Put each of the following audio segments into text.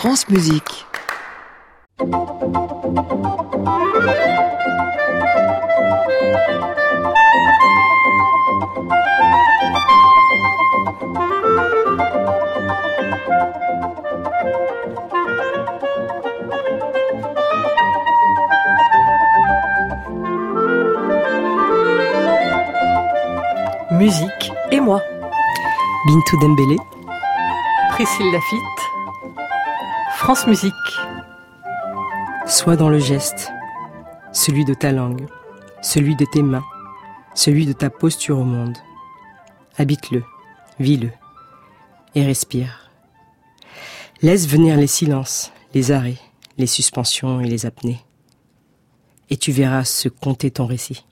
France Musique. Musique et moi. Bintou Dembélé. Priscille Lafitte. France Musique. Sois dans le geste, celui de ta langue, celui de tes mains, celui de ta posture au monde. Habite-le, vis-le et respire. Laisse venir les silences, les arrêts, les suspensions et les apnées. Et tu verras se compter ton récit.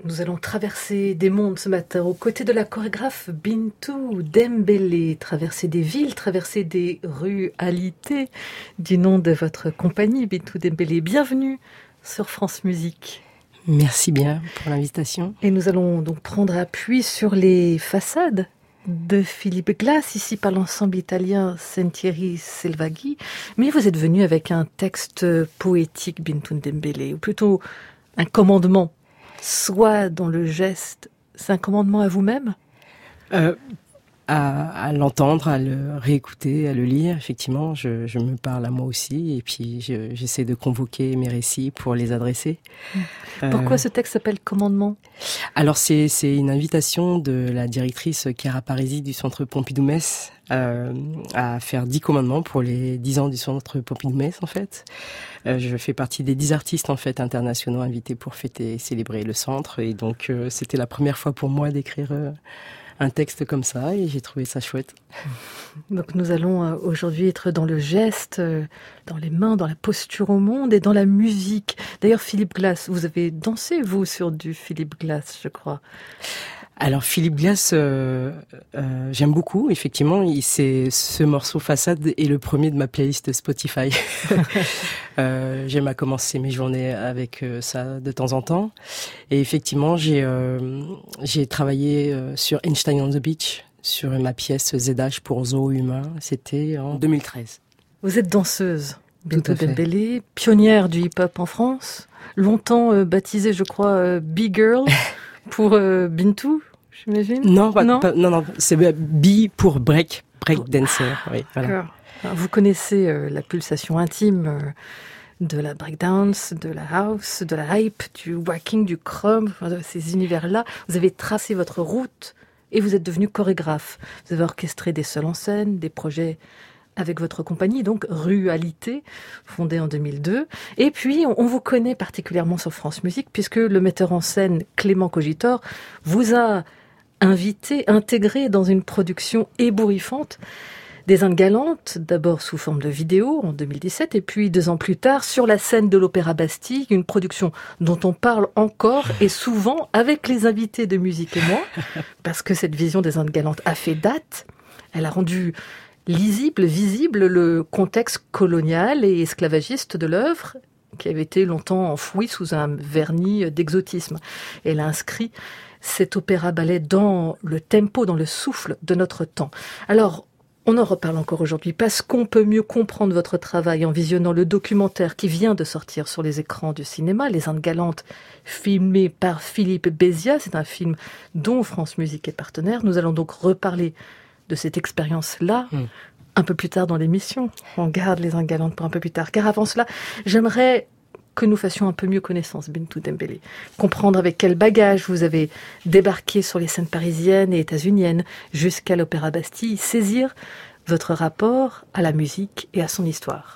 Nous allons traverser des mondes ce matin aux côtés de la chorégraphe Bintou Dembélé, traverser des villes, traverser des rualités du nom de votre compagnie Bintou Dembélé. Bienvenue sur France Musique. Merci bien pour l'invitation. Et nous allons donc prendre appui sur les façades de Philippe Glass, ici par l'ensemble italien Sentieri Selvaggi. Mais vous êtes venu avec un texte poétique, Bintou Dembélé, ou plutôt un commandement. Soit dans le geste, c'est un commandement à vous-même ? À l'entendre, à le réécouter, à le lire, effectivement, je me parle à moi aussi et puis j'essaie de convoquer mes récits pour les adresser. Pourquoi ce texte s'appelle Commandement ? Alors c'est une invitation de la directrice Chiara Parisi du Centre Pompidou-Metz à faire 10 commandements pour les 10 ans du Centre Pompidou-Metz en fait. Je fais partie des 10 artistes en fait internationaux invités pour fêter et célébrer le centre et donc c'était la première fois pour moi d'écrire un texte comme ça et j'ai trouvé ça chouette. Donc nous allons aujourd'hui être dans le geste, dans les mains, dans la posture au monde et dans la musique. D'ailleurs Philippe Glass, vous avez dansé vous sur du Philippe Glass, je crois. Alors Philippe Glass, j'aime beaucoup, effectivement. Ce morceau Façade est le premier de ma playlist Spotify. J'aime à commencer mes journées avec ça de temps en temps. Et effectivement, j'ai travaillé sur Einstein on the Beach, sur ma pièce ZH pour Zoo Humain. C'était en 2013. Vous êtes danseuse, Bintou Dembélé, pionnière du hip-hop en France, longtemps baptisée, je crois, Big Girl pour Bintou. J'imagine. Non, c'est B pour break dancer. Oui, voilà. Alors, vous connaissez la pulsation intime de la breakdance, de la house, de la hype, du walking, du crumb, ces univers-là. Vous avez tracé votre route et vous êtes devenu chorégraphe. Vous avez orchestré des seuls en scène, des projets avec votre compagnie, donc Rualité, fondée en 2002. Et puis, on vous connaît particulièrement sur France Musique, puisque le metteur en scène Clément Cogitor vous a intégré dans une production ébouriffante des Indes galantes, d'abord sous forme de vidéo en 2017, et puis 2 ans plus tard sur la scène de l'Opéra Bastille, une production dont on parle encore et souvent avec les invités de Musique et moi, parce que cette vision des Indes galantes a fait date. Elle a rendu visible le contexte colonial et esclavagiste de l'œuvre, qui avait été longtemps enfoui sous un vernis d'exotisme. Elle a inscrit cet opéra-ballet dans le tempo, dans le souffle de notre temps. Alors, on en reparle encore aujourd'hui parce qu'on peut mieux comprendre votre travail en visionnant le documentaire qui vient de sortir sur les écrans du cinéma, Les Indes galantes, filmé par Philippe Bézia. C'est un film dont France Musique est partenaire. Nous allons donc reparler de cette expérience-là un peu plus tard dans l'émission. On garde Les Indes galantes pour un peu plus tard. Car avant cela, j'aimerais que nous fassions un peu mieux connaissance, Bintou Dembélé. Comprendre avec quel bagage vous avez débarqué sur les scènes parisiennes et états-uniennes jusqu'à l'Opéra Bastille, saisir votre rapport à la musique et à son histoire.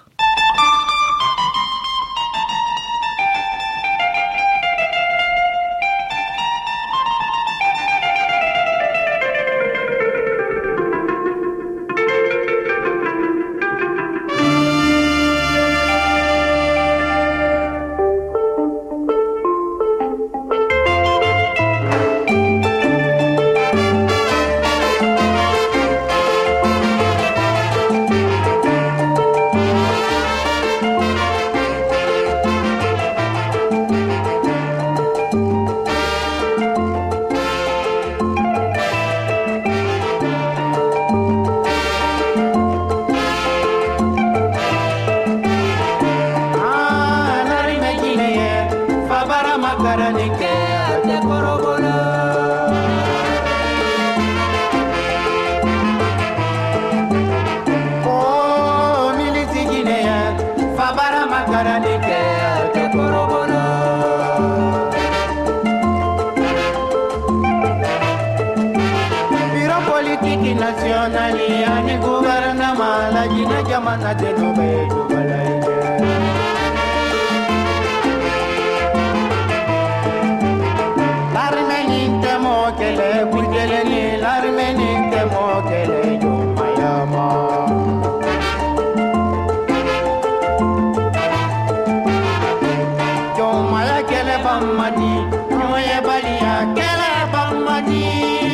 ye baliya kɛlɛ ban man di.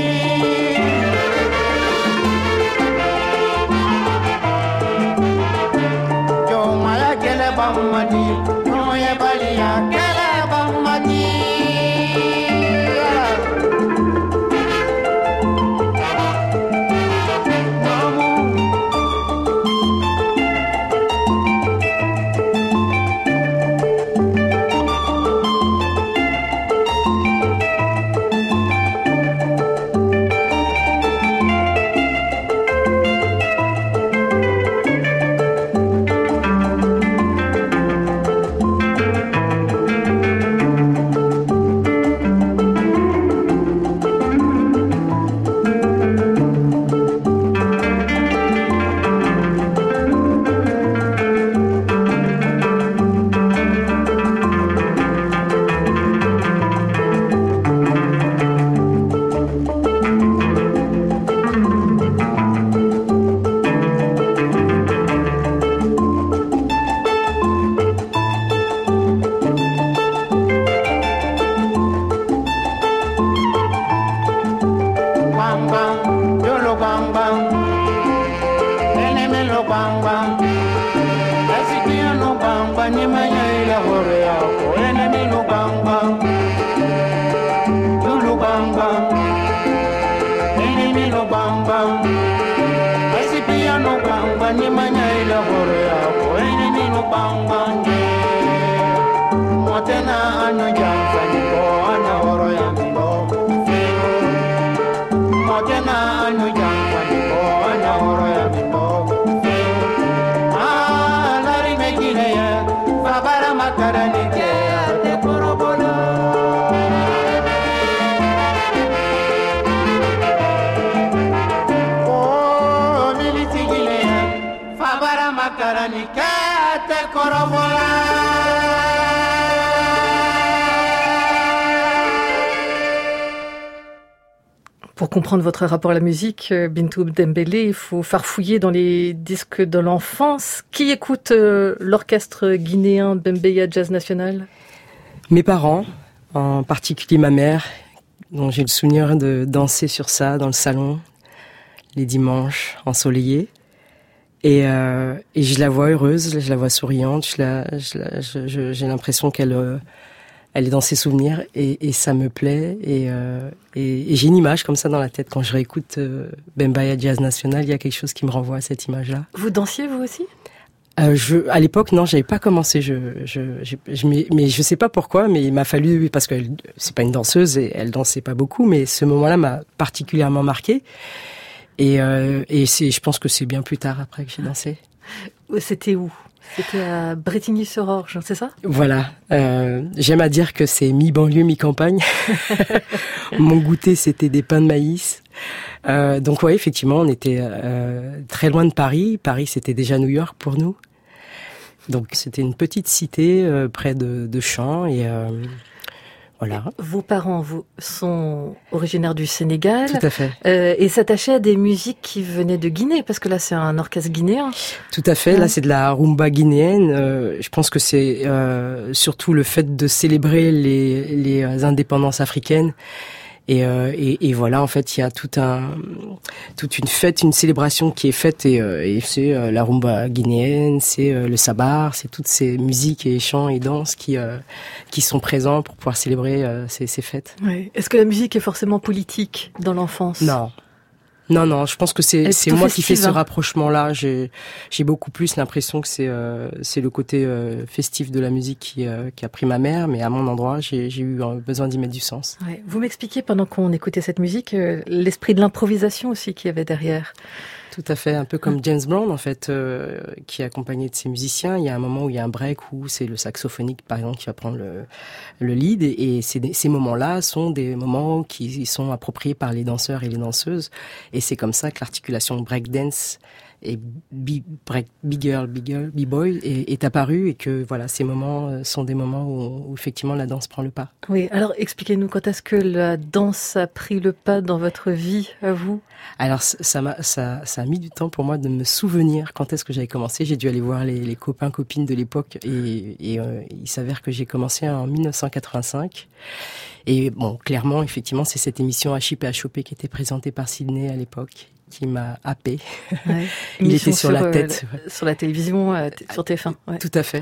Jɔnmaya kɛlɛ ban man di. Ɲɔgɔn ye baliya kɛlɛ ban man di. Pour comprendre votre rapport à la musique, Bintou Dembélé, il faut farfouiller dans les disques de l'enfance. Qui écoute l'orchestre guinéen Bembeya Jazz National ? Mes parents, en particulier ma mère, dont j'ai le souvenir de danser sur ça dans le salon les dimanches ensoleillés. Et je la vois heureuse, je la vois souriante, j'ai l'impression qu'elle elle est dans ses souvenirs et ça me plaît et j'ai une image comme ça dans la tête quand je réécoute Bembeya Jazz National, il y a quelque chose qui me renvoie à cette image-là. Vous dansiez vous aussi ? À l'époque, non, j'avais pas commencé. Mais je sais pas pourquoi, mais il m'a fallu, parce que c'est pas une danseuse et elle dansait pas beaucoup, mais ce moment-là m'a particulièrement marqué. Et je pense que c'est bien plus tard après que j'ai dansé. C'était où ? C'était à Brétigny-sur-Orge, c'est ça ? Voilà. J'aime à dire que c'est mi-banlieue, mi-campagne. Mon goûter, c'était des pains de maïs. Donc ouais, effectivement, on était très loin de Paris. Paris, c'était déjà New York pour nous. Donc c'était une petite cité près de Champs et voilà. Vos parents sont originaires du Sénégal. Tout à fait. Et s'attachaient à des musiques qui venaient de Guinée, parce que là c'est un orchestre guinéen. Tout à fait. Là c'est de la rumba guinéenne. Je pense que c'est surtout le fait de célébrer les indépendances africaines. Et voilà, en fait, il y a toute une fête, une célébration qui est faite et c'est la rumba guinéenne, c'est le sabar, c'est toutes ces musiques et chants et danses qui sont présents pour pouvoir célébrer ces fêtes. Oui. Est-ce que la musique est forcément politique dans l'enfance ? Non. Non, je pense que c'est moi qui fais ce rapprochement-là. J'ai beaucoup plus l'impression que c'est le côté festif de la musique qui a pris ma mère, mais à mon endroit, j'ai eu besoin d'y mettre du sens. Ouais. Vous m'expliquiez pendant qu'on écoutait cette musique l'esprit de l'improvisation aussi qu'il y avait derrière. Tout à fait, un peu comme James Brown en fait, qui est accompagné de ses musiciens. Il y a un moment où il y a un break où c'est le saxophonique par exemple qui va prendre le lead et ces moments-là sont des moments qui sont appropriés par les danseurs et les danseuses et c'est comme ça que l'articulation breakdance et B-Girl, B-Boy est apparu et que voilà, ces moments sont des moments où effectivement la danse prend le pas. Oui, alors expliquez-nous, quand est-ce que la danse a pris le pas dans votre vie, à vous ? Alors ça a mis du temps pour moi de me souvenir quand est-ce que j'avais commencé. J'ai dû aller voir les copains, copines de l'époque et il s'avère que j'ai commencé en 1985. Et bon, clairement, effectivement, c'est cette émission HIP et HOP qui était présentée par Sydney à l'époque qui m'a happé. Ouais. Il était sur la tête. Sur la télévision, sur TF1. Ouais. Tout à fait.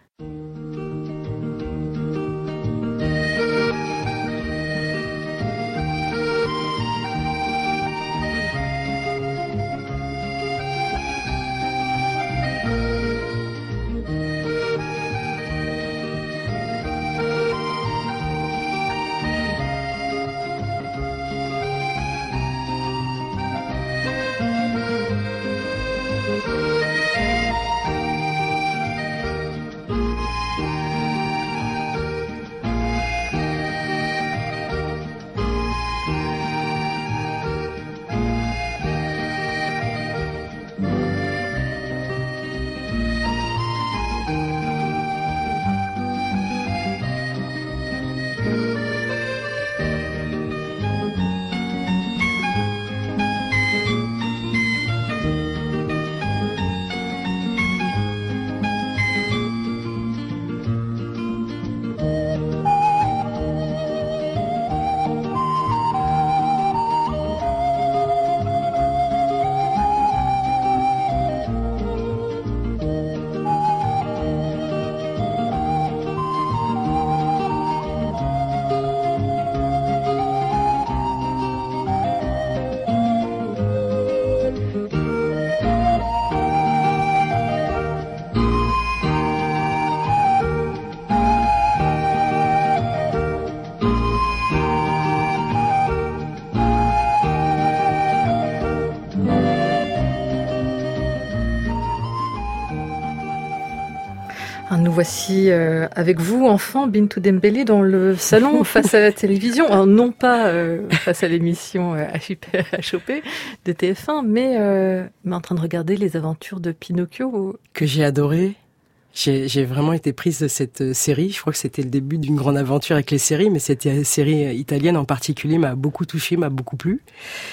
Nous voici avec vous, enfants, Bintou Dembélé, dans le salon face à la télévision. Alors, non pas face à l'émission HIP HOP de TF1, mais en train de regarder les aventures de Pinocchio. Que j'ai adoré. J'ai vraiment été prise de cette série. Je crois que c'était le début d'une grande aventure avec les séries, mais cette série italienne en particulier m'a beaucoup touchée, m'a beaucoup plu.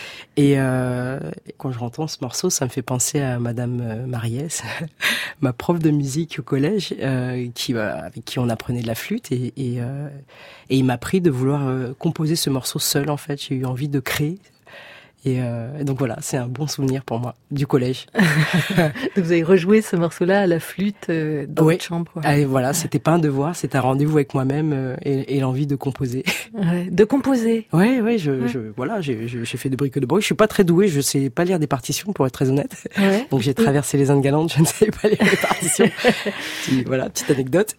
Et quand je entends ce morceau, ça me fait penser à Madame Mariès, ma prof de musique au collège, avec qui on apprenait de la flûte. Et il m'a pris de vouloir composer ce morceau seul, en fait. J'ai eu envie de créer. Et donc voilà, c'est un bon souvenir pour moi, du collège. Vous avez rejoué ce morceau-là à la flûte dans votre chambre. Et voilà, c'était pas un devoir, c'était un rendez-vous avec moi-même et l'envie de composer. Ouais, de composer. Oui, j'ai fait de briques de bruit. Je suis pas très douée, je sais pas lire des partitions pour être très honnête. Ouais. Donc j'ai traversé les Indes galantes, je ne savais pas lire les partitions. Voilà, petite anecdote.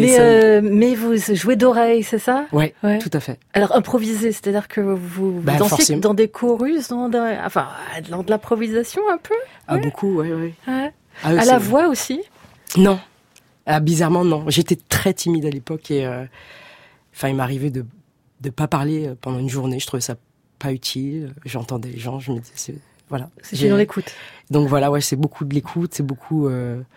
Mais vous jouez d'oreille, c'est ça? Ouais, tout à fait. Alors improviser, c'est-à-dire que vous dansiez dans des chorus, dans de l'improvisation un peu? Ah, beaucoup, ouais. À la voix aussi? Non. Bizarrement, non. J'étais très timide à l'époque et il m'arrivait de pas parler pendant une journée. Je trouvais ça pas utile. J'entendais les gens, je me disais, voilà. C'est dans l'écoute. Donc voilà, c'est beaucoup de l'écoute, c'est beaucoup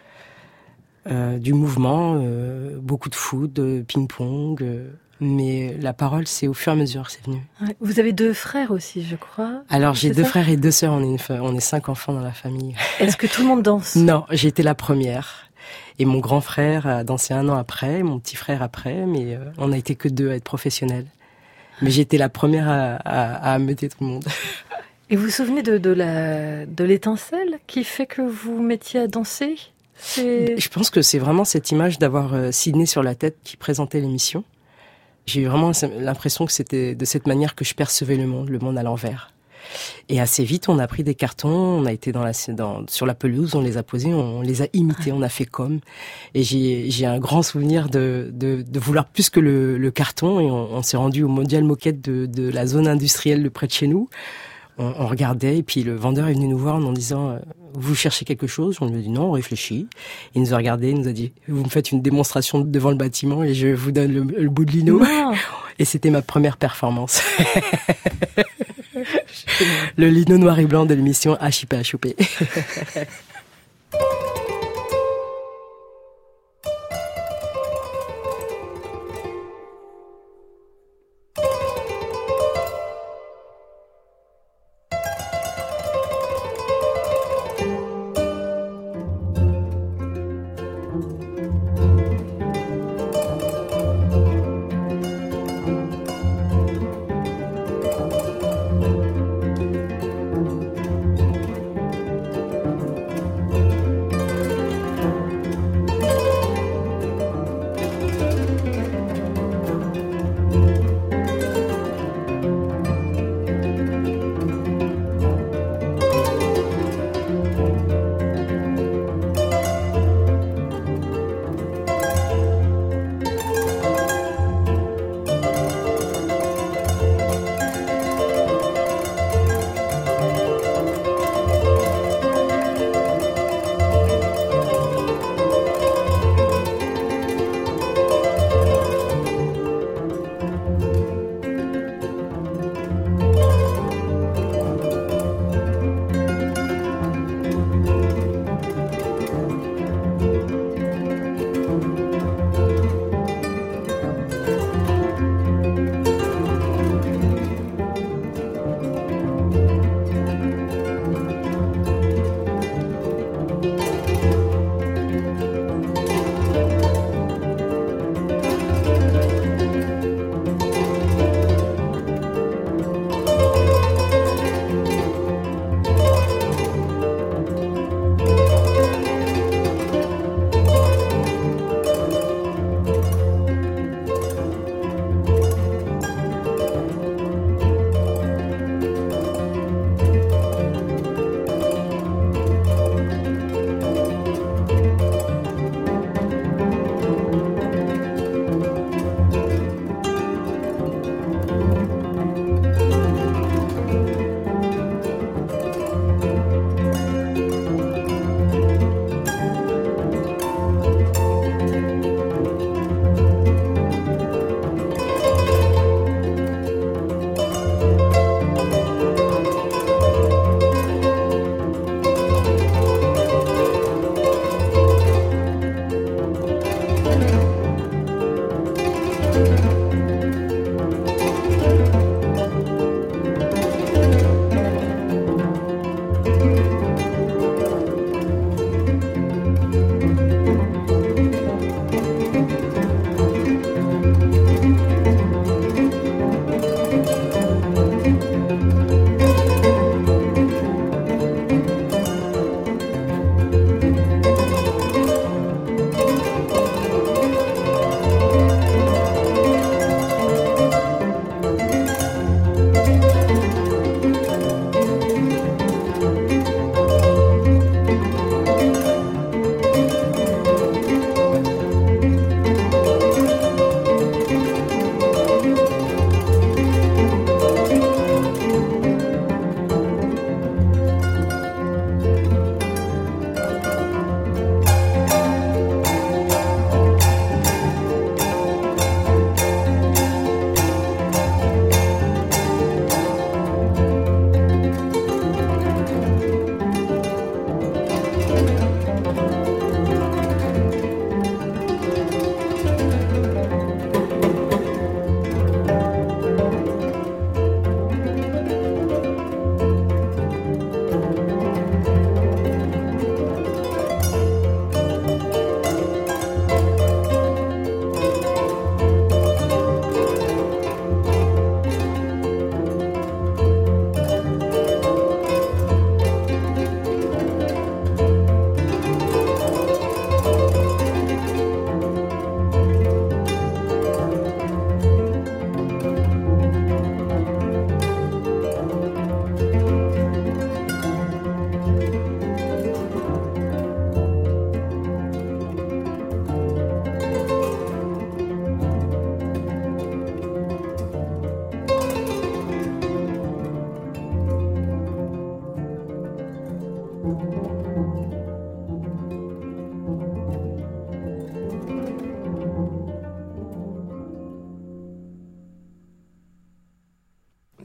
du mouvement, beaucoup de foot, de ping-pong. Mais la parole, c'est au fur et à mesure que c'est venu. Ouais. Vous avez 2 frères aussi, je crois. Alors, j'ai 2 frères et 2 sœurs. On est 5 enfants dans la famille. Est-ce que tout le monde danse? Non, j'ai été la première. Et mon grand frère a dansé 1 an après, mon petit frère après, mais on n'a été que 2 à être professionnels. Mais j'ai été la première à ameuter tout le monde. Et vous vous souvenez de l'étincelle qui fait que vous mettiez à danser? Je pense que c'est vraiment cette image d'avoir Sydney sur la tête qui présentait l'émission. J'ai eu vraiment l'impression que c'était de cette manière que je percevais le monde à l'envers. Et assez vite, on a pris des cartons, on a été sur la pelouse, on les a posés, on les a imités, on a fait comme. Et j'ai un grand souvenir de vouloir plus que le carton. Et on s'est rendu au Mondial Moquette de la zone industrielle de près de chez nous. On regardait et puis le vendeur est venu nous voir en nous disant vous cherchez quelque chose? On lui a dit non, on réfléchit. Il nous a regardé, il nous a dit vous me faites une démonstration devant le bâtiment et je vous donne le bout de lino. Et c'était ma première performance. Le lino noir et blanc de l'émission Achipé à Choupé.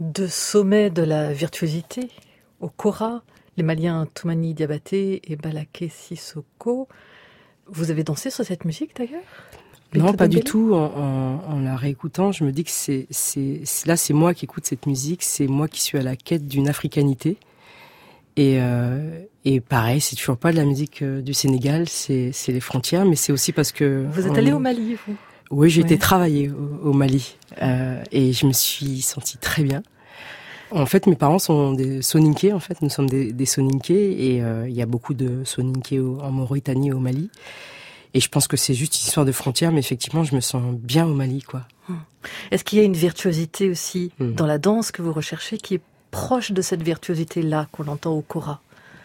deux sommets de la virtuosité, au Kora, les Maliens Toumani Diabaté et Balaké Sissoko. Vous avez dansé sur cette musique d'ailleurs ? Non, pas du tout. En la réécoutant, je me dis que c'est moi qui écoute cette musique, c'est moi qui suis à la quête d'une africanité. Et pareil, c'est toujours pas de la musique du Sénégal, c'est les frontières, mais c'est aussi parce que... Vous êtes allé au Mali, vous ? Oui, j'ai été travailler au Mali et je me suis sentie très bien. En fait, mes parents sont des Soninké, en fait, nous sommes des Soninké et il y a beaucoup de Soninké en Mauritanie et au Mali. Et je pense que c'est juste une histoire de frontières, mais effectivement, je me sens bien au Mali, quoi. Est-ce qu'il y a une virtuosité aussi dans la danse que vous recherchez qui est proche de cette virtuosité-là qu'on entend au Kora ?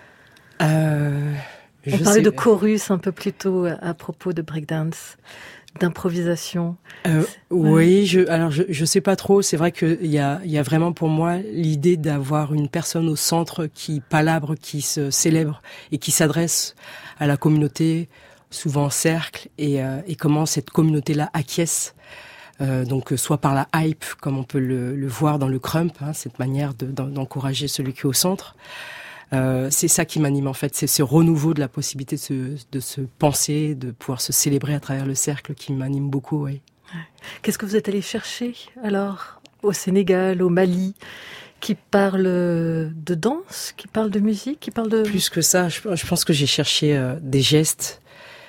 On parlait de chorus un peu plus tôt à propos de breakdance, d'improvisation. Oui, je sais pas trop. C'est vrai qu'il y a vraiment pour moi l'idée d'avoir une personne au centre qui palabre, qui se célèbre et qui s'adresse à la communauté, souvent en cercle, et comment cette communauté-là acquiesce. Donc soit par la hype, comme on peut le voir dans le crump, cette manière d'encourager celui qui est au centre. C'est ça qui m'anime en fait, c'est ce renouveau de la possibilité de se penser, de pouvoir se célébrer à travers le cercle qui m'anime beaucoup. Oui. Qu'est-ce que vous êtes allé chercher alors au Sénégal, au Mali, qui parle de danse, qui parle de musique, qui parle de... Plus que ça, je pense que j'ai cherché des gestes,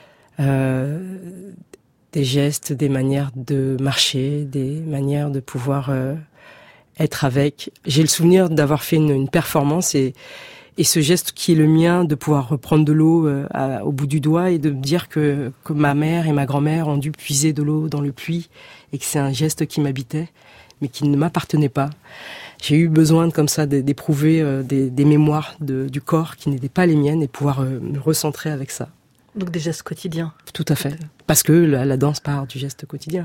des manières de marcher, des manières de pouvoir être avec. J'ai le souvenir d'avoir fait une performance et ce geste qui est le mien, de pouvoir reprendre de l'eau au bout du doigt et de me dire que ma mère et ma grand-mère ont dû puiser de l'eau dans le puits et que c'est un geste qui m'habitait, mais qui ne m'appartenait pas. J'ai eu besoin comme ça d'éprouver des mémoires du corps qui n'étaient pas les miennes et pouvoir me recentrer avec ça. Donc des gestes quotidiens. Tout à fait. Parce que la danse part du geste quotidien.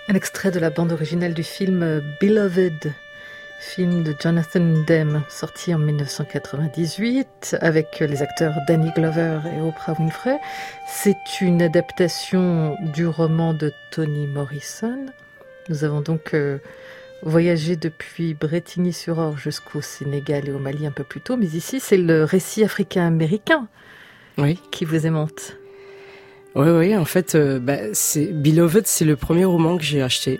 Un extrait de la bande originale du film Beloved, film de Jonathan Demme, sorti en 1998, avec les acteurs Danny Glover et Oprah Winfrey. C'est une adaptation du roman de Toni Morrison. Nous avons donc voyagé depuis Brétigny-sur-Orge jusqu'au Sénégal et au Mali un peu plus tôt, mais ici c'est le récit africain-américain qui vous aimante. Oui, en fait, Beloved, c'est le premier roman que j'ai acheté.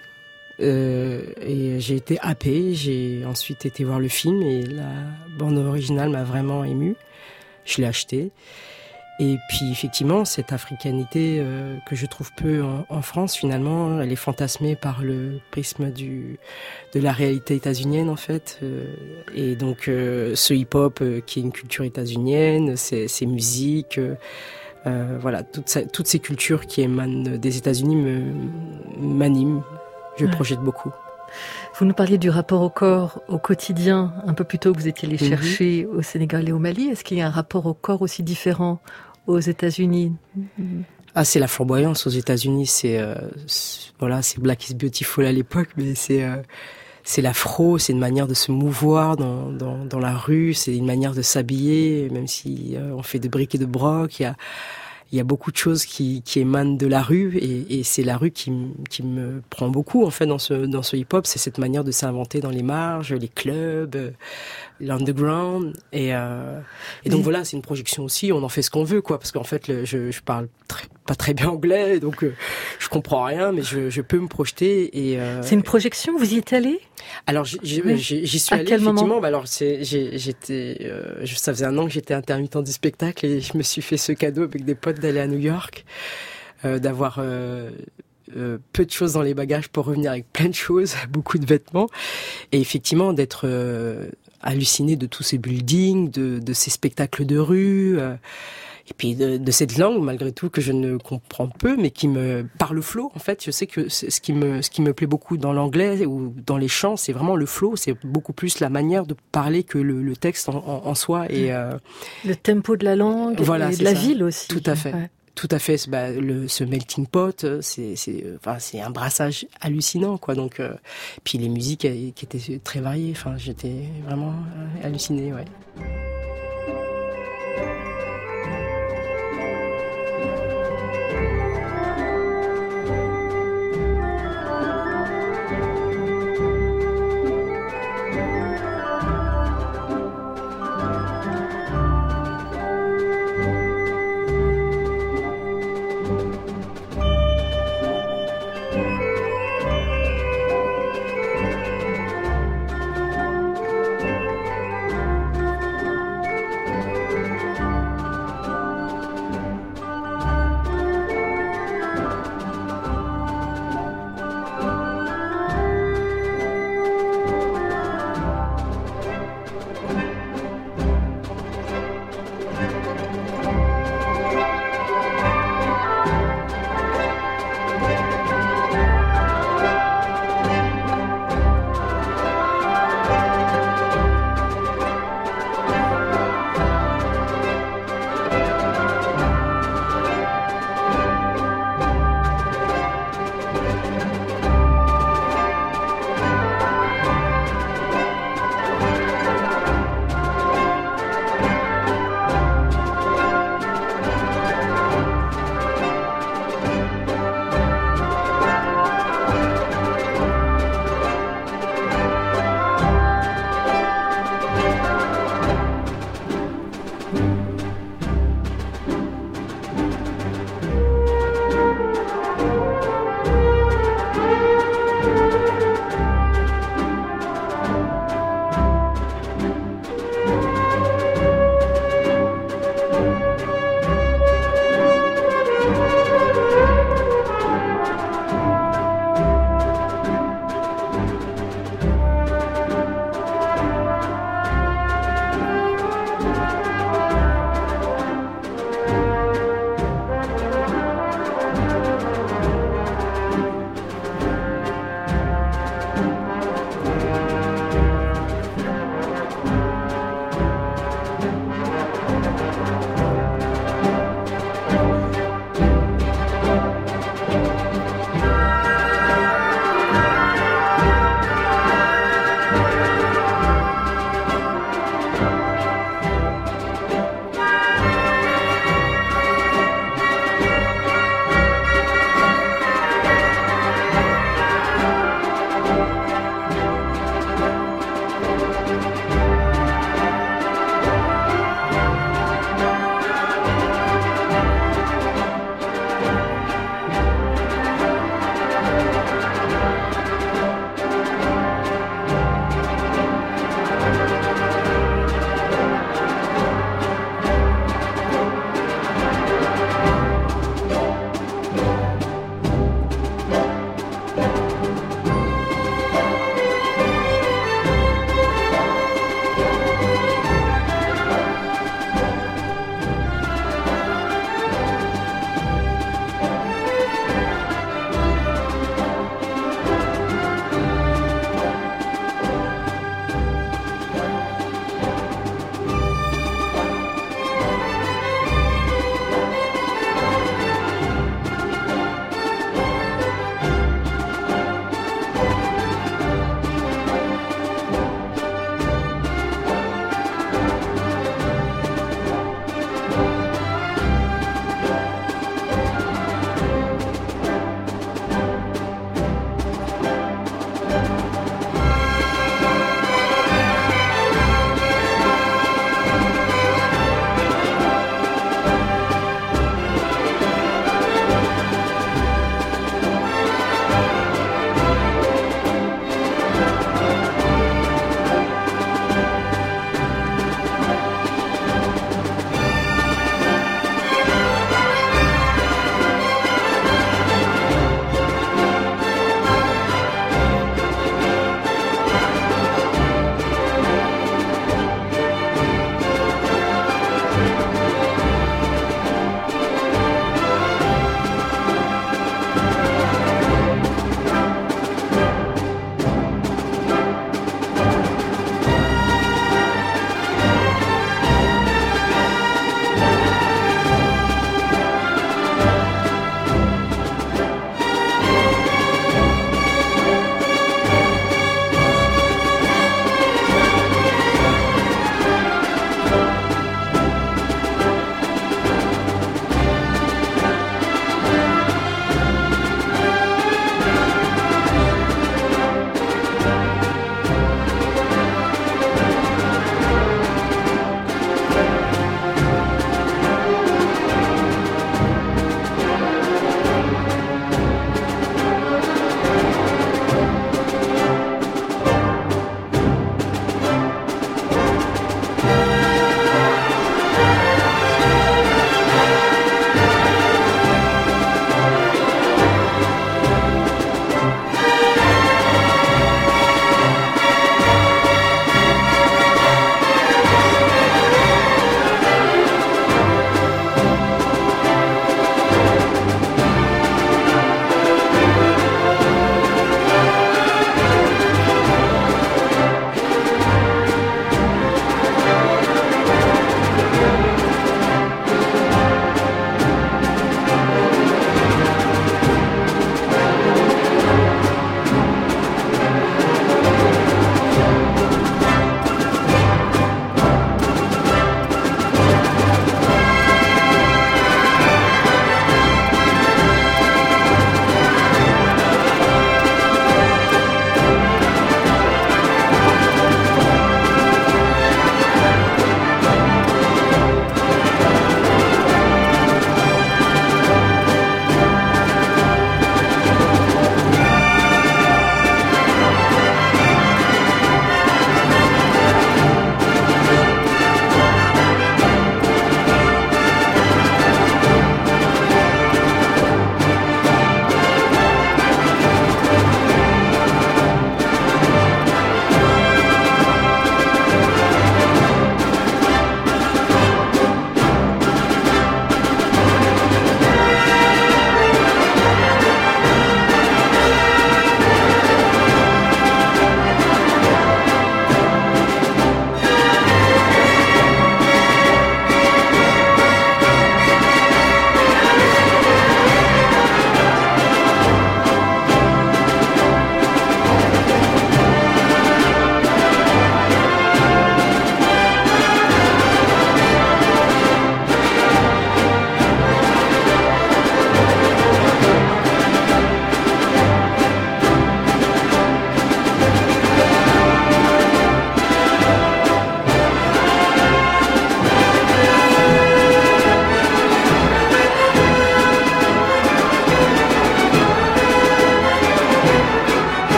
Et j'ai été happée, j'ai ensuite été voir le film et la bande originale m'a vraiment émue. Je l'ai acheté. Et puis effectivement, cette africanité que je trouve peu en France, finalement, elle est fantasmée par le prisme de la réalité états-unienne en fait. Et donc ce hip-hop qui est une culture états-unienne, ces musiques... voilà, toutes ces cultures qui émanent des États-Unis m'animent. Je projette beaucoup. Vous nous parliez du rapport au corps, au quotidien, un peu plus tôt que vous étiez allé chercher au Sénégal et au Mali. Est-ce qu'il y a un rapport au corps aussi différent aux États-Unis? Ah, c'est la flamboyance aux États-Unis. C'est Black is Beautiful à l'époque, mais c'est l'afro, c'est une manière de se mouvoir dans la rue, c'est une manière de s'habiller, même si on fait de briques et de broc. Il y a beaucoup de choses qui émanent de la rue et c'est la rue qui me prend beaucoup en fait dans ce hip-hop. C'est cette manière de s'inventer dans les marges, les clubs, l'underground et donc voilà, c'est une projection aussi. On en fait ce qu'on veut quoi, parce qu'en fait je parle pas très bien anglais, donc je comprends rien, mais je peux me projeter et. C'est une projection. Vous y êtes allé? Alors j'y suis allé effectivement. Alors ça faisait 1 an que j'étais intermittent du spectacle et je me suis fait ce cadeau avec des potes d'aller à New York, d'avoir peu de choses dans les bagages pour revenir avec plein de choses, beaucoup de vêtements et effectivement d'être halluciné de tous ces buildings, de ces spectacles de rue. Et puis de cette langue, malgré tout, que je ne comprends peu, mais qui me par le flow. En fait, je sais que ce qui me plaît beaucoup dans l'anglais ou dans les chants, c'est vraiment le flow. C'est beaucoup plus la manière de parler que le texte en soi. Et le tempo de la langue, voilà, et de la ville aussi. Tout à fait. Ouais. Tout à fait. Ce melting pot, c'est un brassage hallucinant, quoi. Donc, puis les musiques qui étaient très variées. Enfin, j'étais vraiment halluciné, ouais.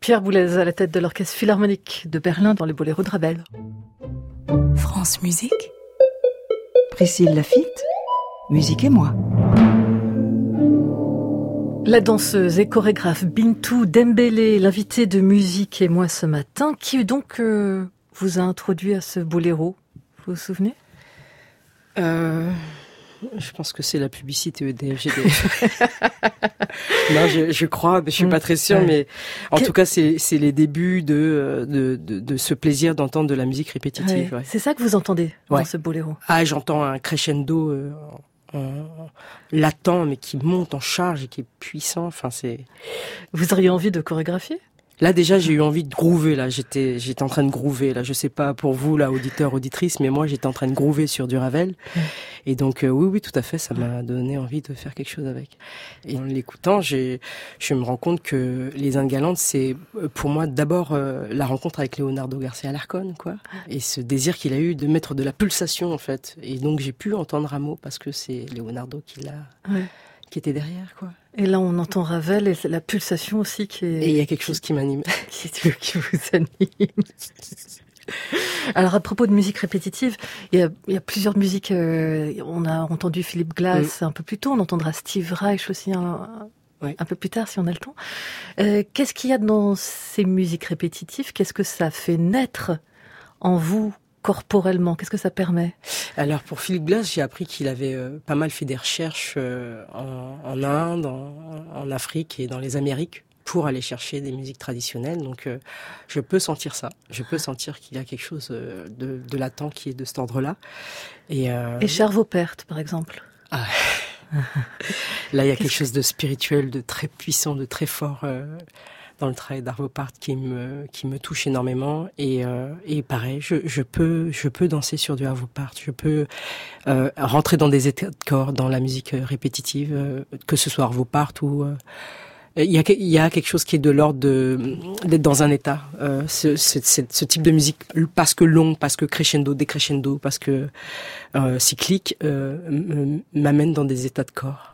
Pierre Boulez à la tête de l'Orchestre Philharmonique de Berlin dans les boléros de Ravel. France Musique. Priscille Lafitte, musique et moi. La danseuse et chorégraphe Bintou Dembélé, l'invitée de Musique et moi ce matin, qui donc vous a introduit à ce boléro, vous vous souvenez? Je pense que c'est la publicité EDF-GDF. Non, je crois, mais je suis pas très sûre, mais en tout cas, c'est les débuts de ce plaisir d'entendre de la musique répétitive. Ouais. C'est ça que vous entendez dans ce boléro? Ah, j'entends un crescendo latent, mais qui monte en charge et qui est puissant. Enfin, c'est. Vous auriez envie de chorégraphier? Là, déjà, j'ai eu envie de groover, là. J'étais en train de groover, là. Je sais pas pour vous, là, auditeurs, auditrices, mais moi, j'étais en train de groover sur du Ravel. Et donc, oui, tout à fait, ça m'a donné envie de faire quelque chose avec. Et en l'écoutant, je me rends compte que Les Indes galantes, c'est, pour moi, d'abord, la rencontre avec Leonardo Garcia Alarcón, quoi. Et ce désir qu'il a eu de mettre de la pulsation, en fait. Et donc, j'ai pu entendre Rameau parce que c'est Leonardo qui était derrière, quoi. Et là, on entend Ravel et la pulsation aussi qui est... Et il y a quelque chose qui m'anime. Qui vous anime. Alors, à propos de musique répétitive, il y a plusieurs musiques. On a entendu Philip Glass un peu plus tôt. On entendra Steve Reich aussi un peu plus tard, si on a le temps. Qu'est-ce qu'il y a dans ces musiques répétitives? Qu'est-ce que ça fait naître en vous corporellement? Qu'est-ce que ça permet? Alors pour Philip Glass, j'ai appris qu'il avait pas mal fait des recherches en Inde, en Afrique et dans les Amériques pour aller chercher des musiques traditionnelles. Donc je peux sentir ça. Je peux sentir qu'il y a quelque chose de latent qui est de cet ordre-là. Et chez Arvo Pärt, par exemple. Ah. Là, il y a quelque chose de spirituel, de très puissant, de très fort dans le travail d'Arvo Pärt qui me touche énormément. Et pareil, je peux danser sur du Arvo Pärt. Je peux rentrer dans des états de corps, dans la musique répétitive, que ce soit Arvo Pärt ou... Il y a quelque chose qui est de l'ordre d'être dans un état. Ce type de musique, parce que long, parce que crescendo, décrescendo, parce que cyclique, m'amène dans des états de corps.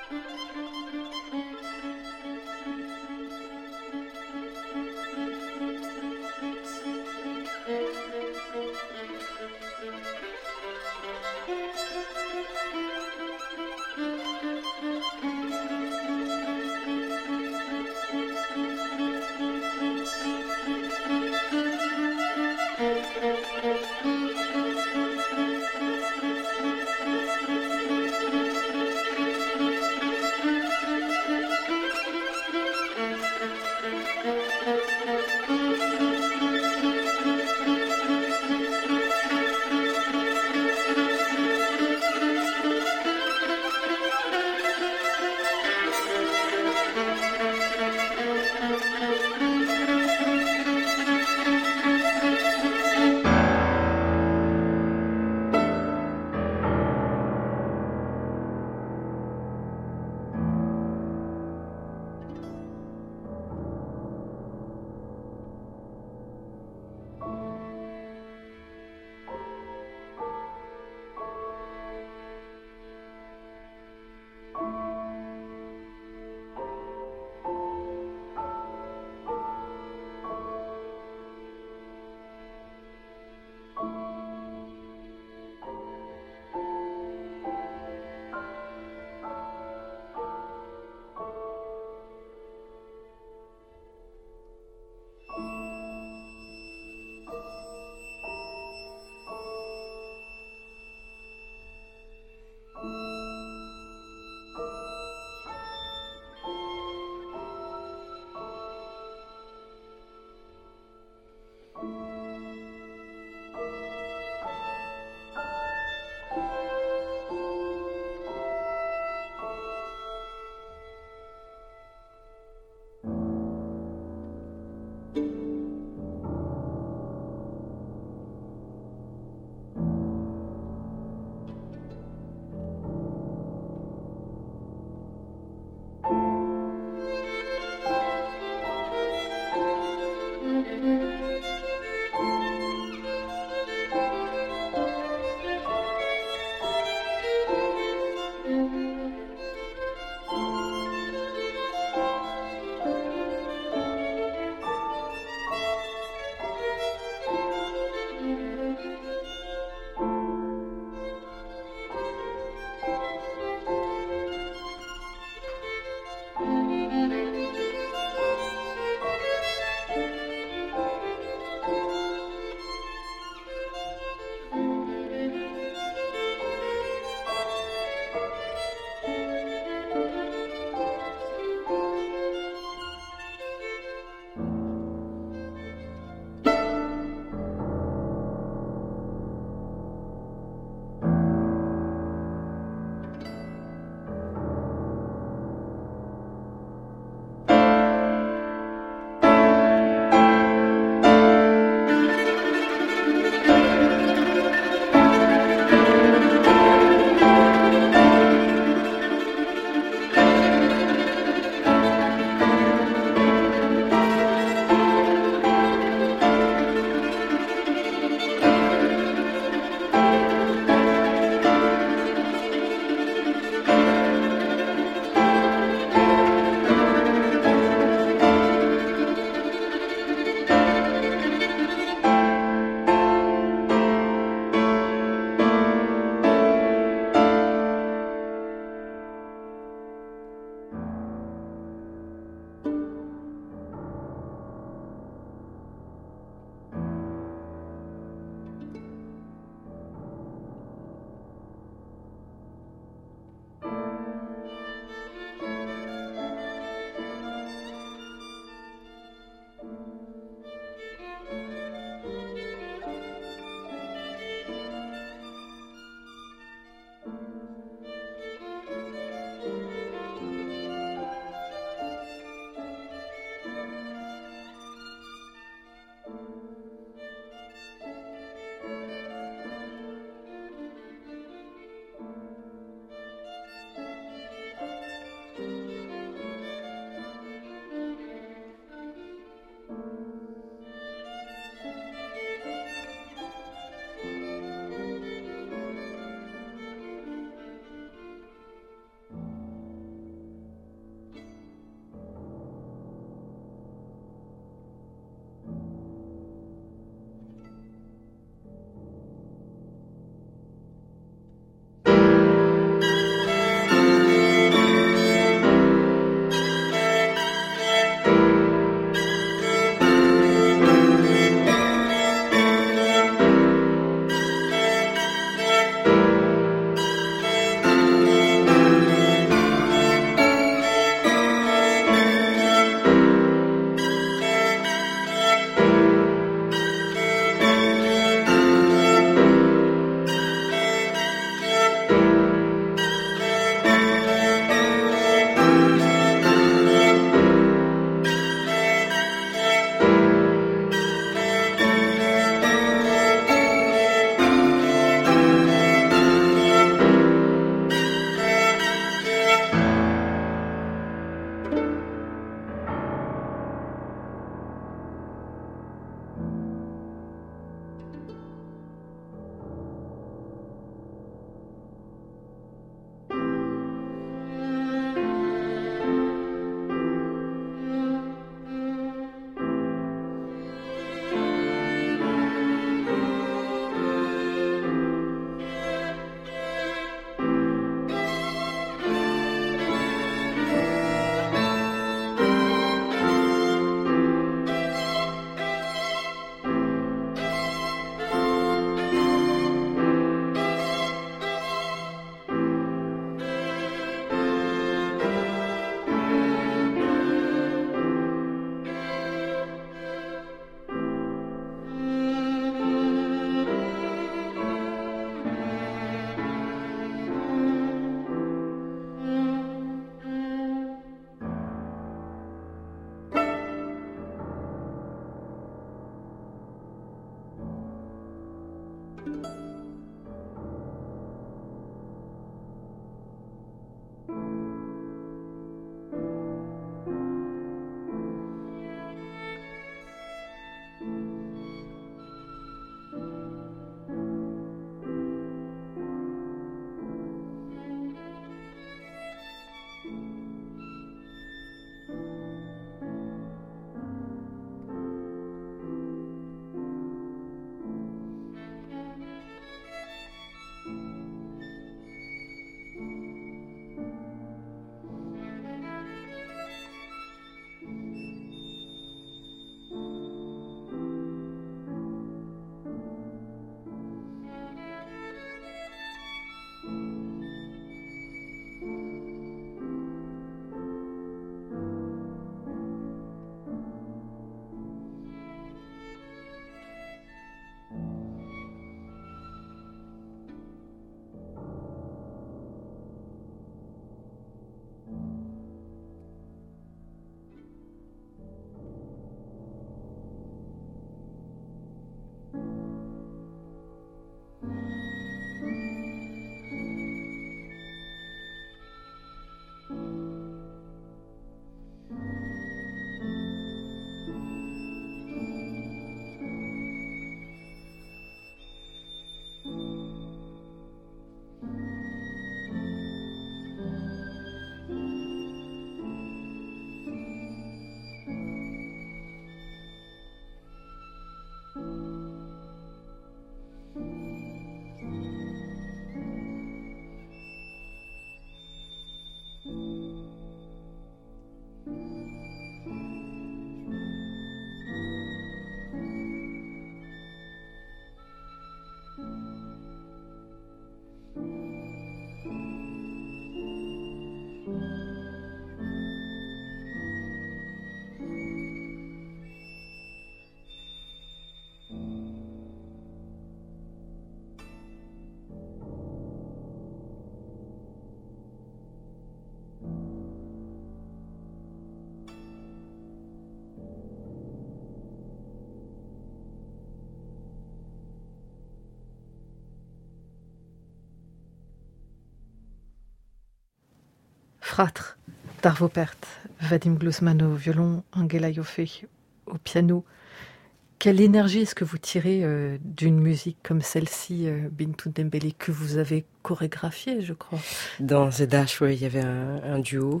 Fratre d'Arvo Pärt, Vadim Glusman au violon, Angela Ioffe au piano. Quelle énergie est-ce que vous tirez d'une musique comme celle-ci, Bintou Dembélé, que vous avez chorégraphiée, je crois? Dans ZH, il y avait un duo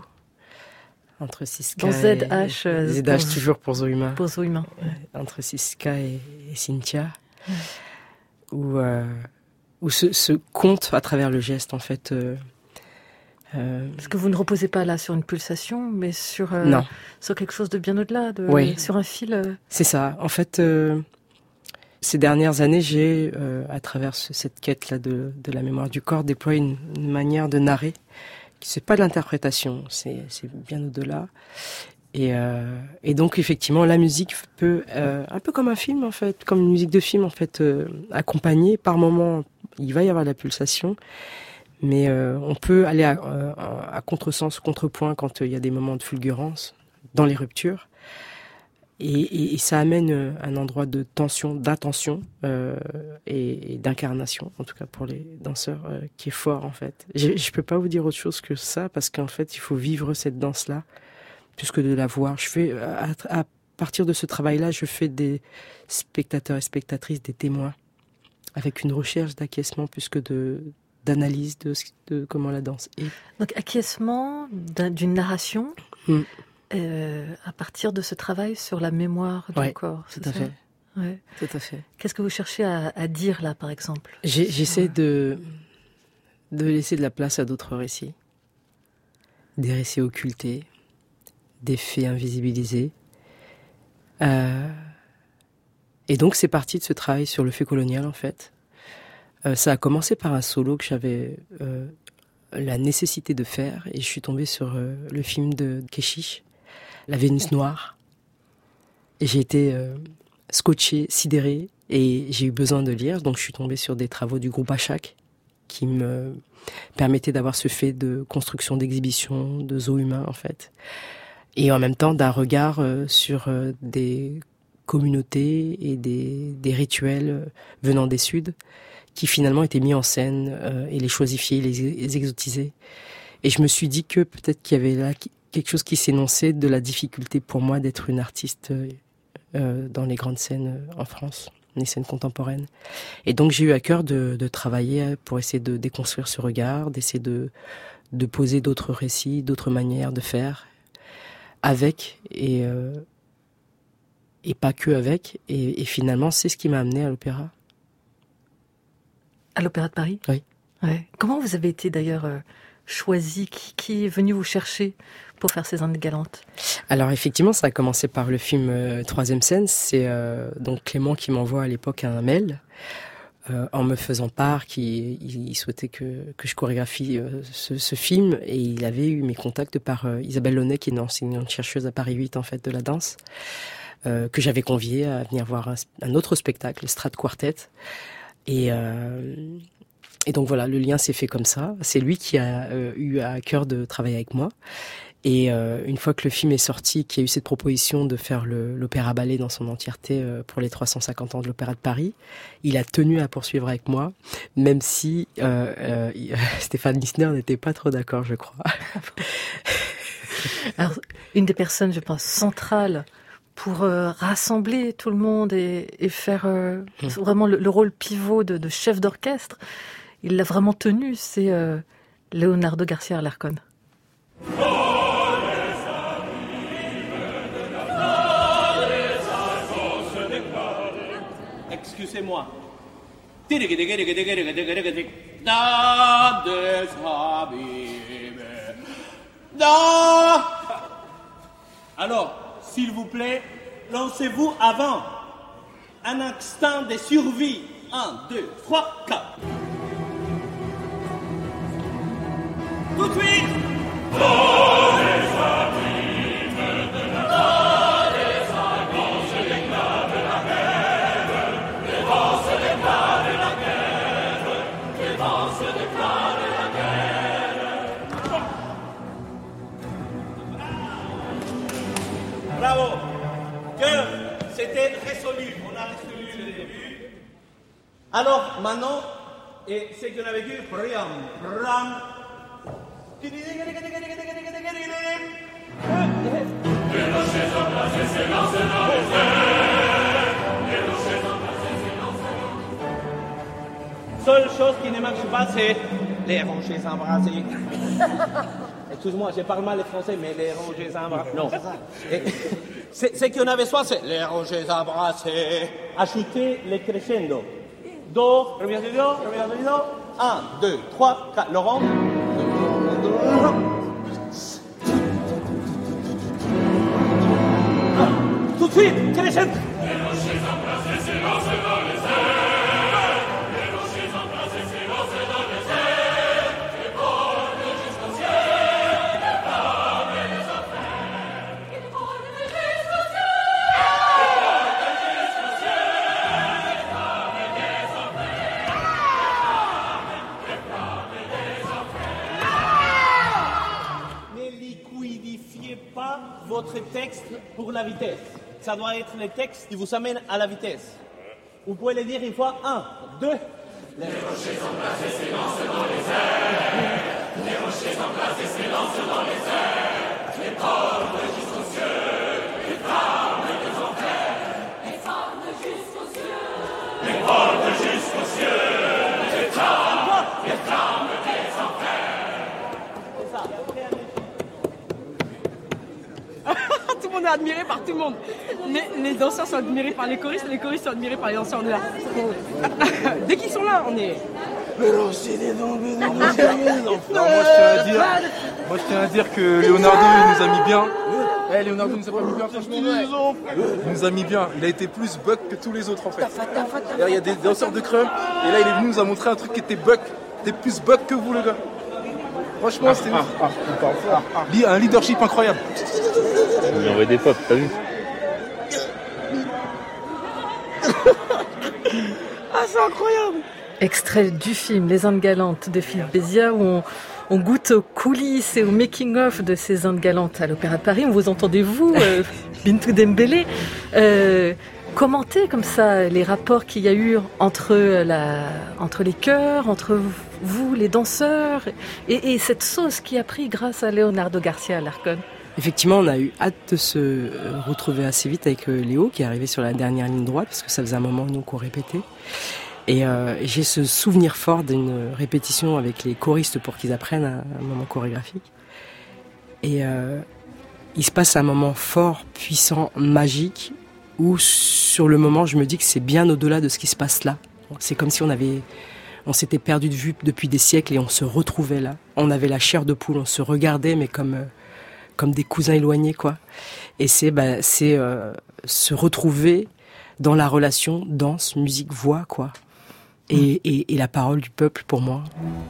entre Siska dans ZH, ZH toujours pour Zohumain. Pour Zohumain. Entre Siska et Cynthia. Où ce conte à travers le geste, en fait... Parce que vous ne reposez pas là sur une pulsation, mais sur quelque chose de bien au-delà, sur un fil. C'est ça. En fait, ces dernières années, j'ai, à travers cette quête-là de la mémoire du corps, déployé une manière de narrer. C'est pas de l'interprétation, c'est bien au-delà. Et donc, effectivement, la musique peut, un peu comme un film, en fait, comme une musique de film, en fait, accompagnée. Par moments, il va y avoir la pulsation. Mais on peut aller à contresens, contrepoint quand il y a des moments de fulgurance dans les ruptures. Et ça amène un endroit de tension, d'attention et d'incarnation, en tout cas pour les danseurs, qui est fort en fait. Je peux pas vous dire autre chose que ça, parce qu'en fait, il faut vivre cette danse-là, plus que de la voir. Je fais, à partir de ce travail-là, je fais des spectateurs et spectatrices, des témoins, avec une recherche d'acquiescement plus que d'analyse de comment la danse est. Donc acquiescement d'une narration à partir de ce travail sur la mémoire du corps. Tout à fait. Ouais. Tout à fait. Qu'est-ce que vous cherchez à dire là, par exemple? J'essaie de laisser de la place à d'autres récits. Des récits occultés, des faits invisibilisés. Et donc c'est parti de ce travail sur le fait colonial en fait. Ça a commencé par un solo que j'avais la nécessité de faire, et je suis tombée sur le film de Keshish, La Vénus noire. Et j'ai été scotchée, sidérée, et j'ai eu besoin de lire, donc je suis tombée sur des travaux du groupe Achak qui me permettaient d'avoir ce fait de construction d'exhibition, de zoo humain en fait. Et en même temps d'un regard sur des communautés et des rituels venant des Suds, qui finalement étaient mis en scène et les choisifiés, les exotisés. Et je me suis dit que peut-être qu'il y avait là quelque chose qui s'énonçait de la difficulté pour moi d'être une artiste dans les grandes scènes en France, les scènes contemporaines. Et donc j'ai eu à cœur de travailler pour essayer de déconstruire ce regard, d'essayer de poser d'autres récits, d'autres manières de faire, avec et pas que avec. Et finalement, c'est ce qui m'a amené à l'opéra. À l'Opéra de Paris ? Oui. Ouais. Comment vous avez été d'ailleurs choisi ? Qui est venu vous chercher pour faire ces Indes galantes ? Alors effectivement, ça a commencé par le film Troisième scène. C'est donc Clément qui m'envoie à l'époque un mail en me faisant part qu'il souhaitait que je chorégraphie ce film, et il avait eu mes contacts par Isabelle Launay, qui est une enseignante chercheuse à Paris 8 en fait de la danse, que j'avais conviée à venir voir un autre spectacle, le Strat Quartet. Et donc voilà, le lien s'est fait comme ça. C'est lui qui a eu à cœur de travailler avec moi. Et une fois que le film est sorti, qu'il y a eu cette proposition de faire l'opéra-ballet dans son entièreté pour les 350 ans de l'Opéra de Paris, il a tenu à poursuivre avec moi, même si Stéphane Lissner n'était pas trop d'accord, je crois. Alors, une des personnes, je pense, centrales pour rassembler tout le monde et faire vraiment le rôle pivot de chef d'orchestre, il l'a vraiment tenu, c'est Leonardo Garcia Alarcón. Excusez-moi. Alors, s'il vous plaît, lancez-vous avant. Un instant de survie. 1, 2, 3, 4. Tout de suite. Bravo. Que c'était résolu. On a résolu le début. Alors, maintenant, et c'est qu'on avait vu, ram. Seule chose qui ne marche pas, c'est les rangées embrasées. Excuse-moi, je parle mal le français, mais les rangées embrasées. Non. C'est qu'on avait soit c'est les rangées embrasées. Ajoutez les crescendo. Do, première de do, première de do. 1, 2, 3, 4. Laurent. Tout de suite, crescendo. Les rochers embrasés s'élancent dans les airs. Les rochers embrasés s'élancent dans les airs. Les portes jusqu'au ciel. Les flammes et les enfers. Les portes jusqu'au ciel. Les portes jusqu'au ciel. Les flammes et les enfers. Les flammes et les enfers. Ne liquidifiez pas votre texte pour la vitesse. Ça doit être le texte qui vous amène à la vitesse. Vous pouvez le dire une fois. 1, 2. Les rochers embrasés s'élancent dans les airs. Les rochers embrasés s'élancent dans les airs. Les cordes jusqu'aux cieux. Les flammes des enfers. Les flammes jusqu'aux cieux. Les cordes jusqu'aux cieux. Les flammes des enfers. C'est ça. Tout le monde est admiré par tout le monde. Les danseurs sont admirés par les choristes sont admirés par les danseurs. On est là. Dès qu'ils sont là, on est... Moi, je tiens à dire que Leonardo, il nous a mis bien. Leonardo nous a pas mis bien, franchement. Il nous a mis bien. Il a été plus buck que tous les autres, en fait. Il y a des danseurs de crumb, et là, il est venu nous a montré un truc qui était buck. T'es plus buck que vous, les gars. Franchement, c'était un leadership incroyable. Il nous envoie des pop, t'as vu? Ah, c'est incroyable! Extrait du film Les Indes galantes de Philippe Béziat, où on goûte aux coulisses et au making-of de ces Indes galantes à l'Opéra de Paris. On vous entendez, vous, Bintou Dembélé. commenter comme ça les rapports qu'il y a eu entre les chœurs, entre vous, les danseurs, et cette sauce qui a pris grâce à Leonardo Garcia Alarcón? Effectivement, on a eu hâte de se retrouver assez vite avec Léo, qui est arrivé sur la dernière ligne droite, parce que ça faisait un moment nous qu'on répétait. Et j'ai ce souvenir fort d'une répétition avec les choristes pour qu'ils apprennent un moment chorégraphique. Et il se passe un moment fort, puissant, magique, où sur le moment, je me dis que c'est bien au-delà de ce qui se passe là. C'est comme si on s'était perdu de vue depuis des siècles et on se retrouvait là. On avait la chair de poule, on se regardait, mais comme des cousins éloignés, quoi. Et c'est se retrouver dans la relation danse, musique, voix, quoi. Et la parole du peuple pour moi.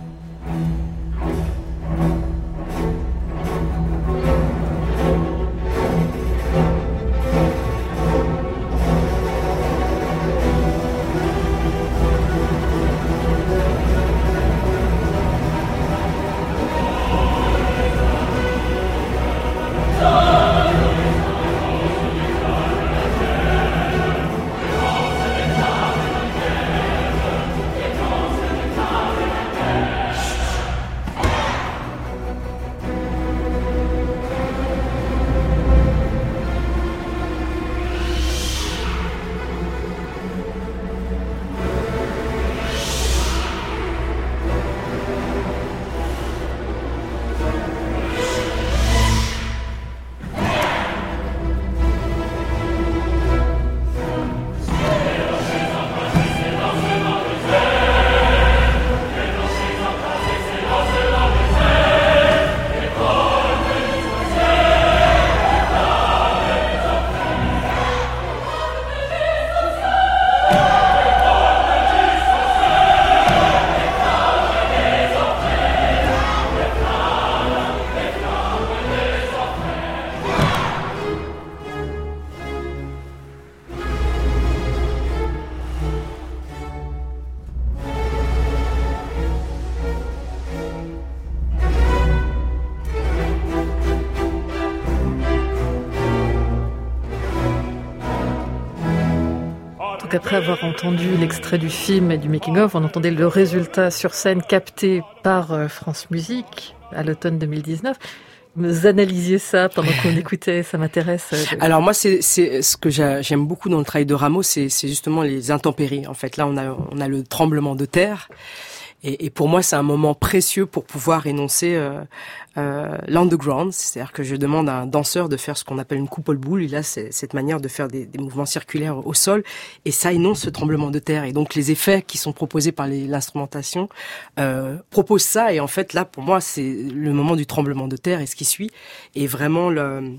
Donc après avoir entendu l'extrait du film et du making-of, on entendait le résultat sur scène capté par France Musique à l'automne 2019. Vous analysiez ça pendant qu'on écoutait, ça m'intéresse. Alors moi, c'est ce que j'aime beaucoup dans le travail de Rameau, c'est justement les intempéries. En fait, là, on a le tremblement de terre. Et pour moi, c'est un moment précieux pour pouvoir énoncer l'underground. C'est-à-dire que je demande à un danseur de faire ce qu'on appelle une coupole-boule. Il a cette manière de faire des mouvements circulaires au sol. Et ça énonce ce tremblement de terre. Et donc, les effets qui sont proposés par l'instrumentation proposent ça. Et en fait, là, pour moi, c'est le moment du tremblement de terre et ce qui suit. Et vraiment le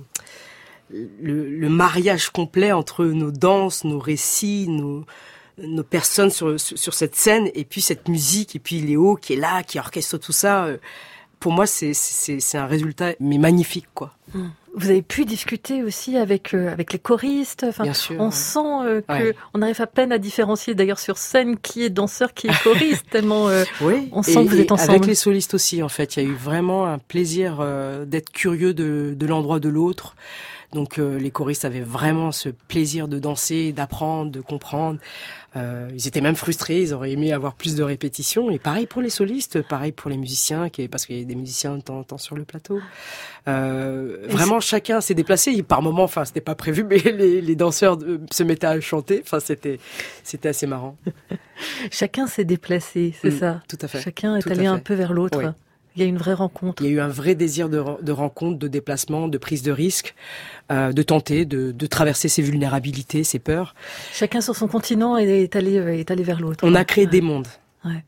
mariage complet entre nos danses, nos récits, nos personnes sur cette scène, et puis cette musique, et puis Léo qui est là, qui orchestre tout ça. Pour moi, c'est un résultat mais magnifique, quoi. Vous avez pu discuter aussi avec les choristes. Enfin, bien sûr, on sent on arrive à peine à différencier d'ailleurs sur scène qui est danseur, qui est choriste, tellement on sent que vous êtes ensemble. Avec les solistes aussi, en fait, il y a eu vraiment un plaisir d'être curieux de l'endroit de l'autre. Donc les choristes avaient vraiment ce plaisir de danser, d'apprendre, de comprendre. Ils étaient même frustrés, ils auraient aimé avoir plus de répétitions. Et pareil pour les solistes, pareil pour les musiciens, parce qu'il y a des musiciens de temps en temps sur le plateau. Vraiment, chacun s'est déplacé. Par moments, enfin, c'était pas prévu, mais les danseurs se mettaient à chanter. Enfin, c'était assez marrant. Chacun s'est déplacé, c'est ça. Tout à fait. Chacun est allé un peu vers l'autre. Oui. Il y a une vraie rencontre. Il y a eu un vrai désir de rencontre, de déplacement, de prise de risque, de tenter, de traverser ses vulnérabilités, ses peurs. Chacun sur son continent est allé vers l'autre. On a créé des mondes. Ouais.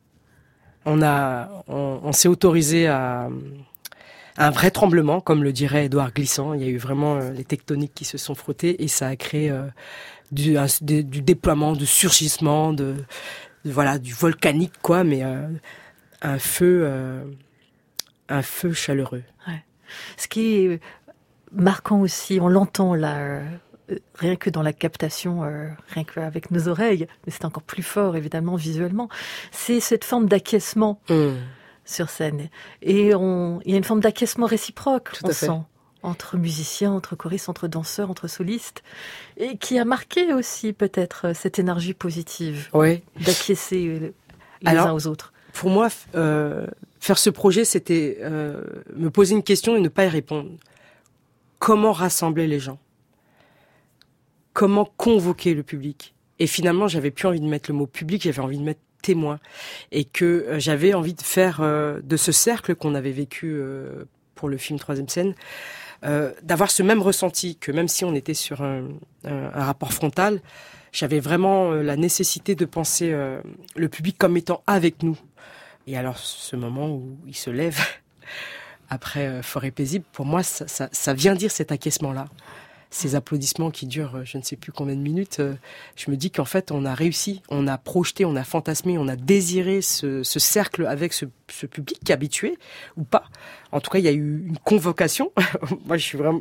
On s'est autorisé à un vrai tremblement, comme le dirait Édouard Glissant. Il y a eu vraiment les tectoniques qui se sont frottées et ça a créé du déploiement, du surgissement, du volcanique, quoi, mais un feu chaleureux. Ouais. Ce qui est marquant aussi, on l'entend là, rien que dans la captation, rien qu'avec nos oreilles, mais c'est encore plus fort évidemment visuellement, c'est cette forme d'acquiescement sur scène. Et il y a une forme d'acquiescement réciproque, on sent. entre musiciens, entre choristes, entre danseurs, entre solistes, et qui a marqué aussi peut-être cette énergie positive d'acquiescer les uns aux autres. Pour moi, faire ce projet, c'était me poser une question et ne pas y répondre. Comment rassembler les gens ? Comment convoquer le public ? Et finalement, j'avais plus envie de mettre le mot public, j'avais envie de mettre témoin. Et que j'avais envie de faire de ce cercle qu'on avait vécu pour le film Troisième scène, d'avoir ce même ressenti, que même si on était sur un rapport frontal, j'avais vraiment la nécessité de penser le public comme étant avec nous. Et alors, ce moment où il se lève, après Forêt paisible, pour moi, ça vient dire cet acquiescement-là. Ces applaudissements qui durent je ne sais plus combien de minutes, je me dis qu'en fait, on a réussi, on a projeté, on a fantasmé, on a désiré ce cercle avec ce public qui est habitué, ou pas. En tout cas, il y a eu une convocation. Moi,